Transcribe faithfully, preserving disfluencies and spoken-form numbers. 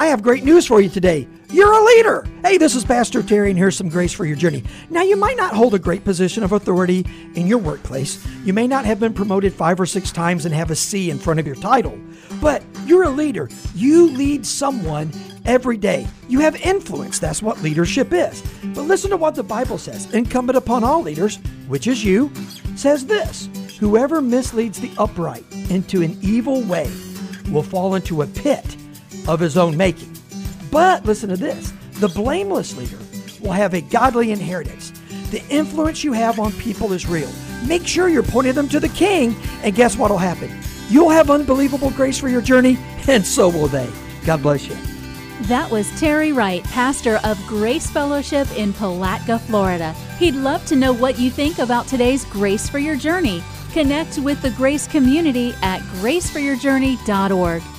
I have great news for you today. You're a leader. Hey, this is Pastor Terry, and here's some grace for your journey. Now, you might not hold a great position of authority in your workplace. You may not have been promoted five or six times and have a C in front of your title, but you're a leader. You lead someone every day. You have influence. That's what leadership is. But listen to what the Bible says. Incumbent upon all leaders, which is you, says this: whoever misleads the upright into an evil way will fall into a pit of his own making. But listen to this: the blameless leader will have a godly inheritance. The influence you have on people is real. Make sure you're pointing them to the King, and guess what will happen? You'll have unbelievable grace for your journey, and so will they. God bless you. That was Terry Wright, pastor of Grace Fellowship in Palatka, Florida. He'd love to know what you think about today's Grace for Your Journey. Connect with the Grace community at grace for your journey dot org.